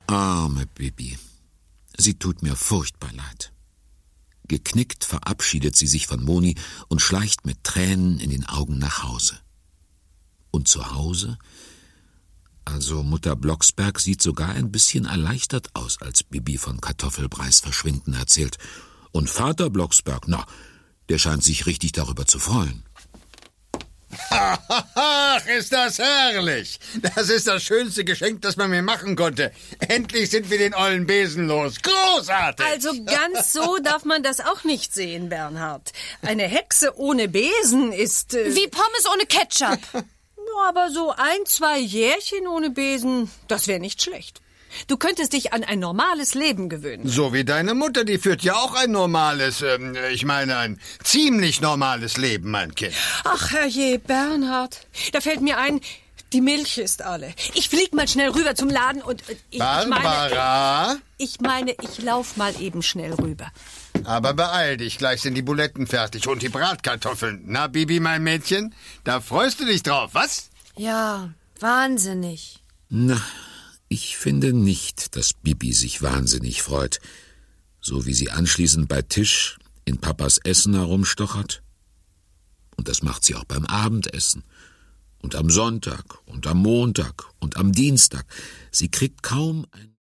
Arme Bibi. Sie tut mir furchtbar leid. Geknickt verabschiedet sie sich von Moni und schleicht mit Tränen in den Augen nach Hause. Und zu Hause? Also Mutter Blocksberg sieht sogar ein bisschen erleichtert aus, als Bibi von Kartoffelbreis Verschwinden erzählt. Und Vater Blocksberg, der scheint sich richtig darüber zu freuen. Ach, ist das herrlich. Das ist das schönste Geschenk, das man mir machen konnte. Endlich sind wir den ollen Besen los. Großartig. Also ganz so darf man das auch nicht sehen, Bernhard. Eine Hexe ohne Besen ist... Wie Pommes ohne Ketchup. Aber so 1, 2 Jährchen ohne Besen, das wäre nicht schlecht. Du könntest dich an ein normales Leben gewöhnen. So wie deine Mutter, die führt ja auch ein normales, ein ziemlich normales Leben, mein Kind. Ach, herrje, Bernhard, da fällt mir ein, die Milch ist alle. Ich flieg mal schnell rüber zum Laden und... Barbara? Ich lauf mal eben schnell rüber. Aber beeil dich, gleich sind die Buletten fertig und die Bratkartoffeln. Na, Bibi, mein Mädchen, da freust du dich drauf, was? Ja, wahnsinnig. Na, ich finde nicht, dass Bibi sich wahnsinnig freut, so wie sie anschließend bei Tisch in Papas Essen herumstochert. Und das macht sie auch beim Abendessen. Und am Sonntag und am Montag und am Dienstag. Sie kriegt kaum ein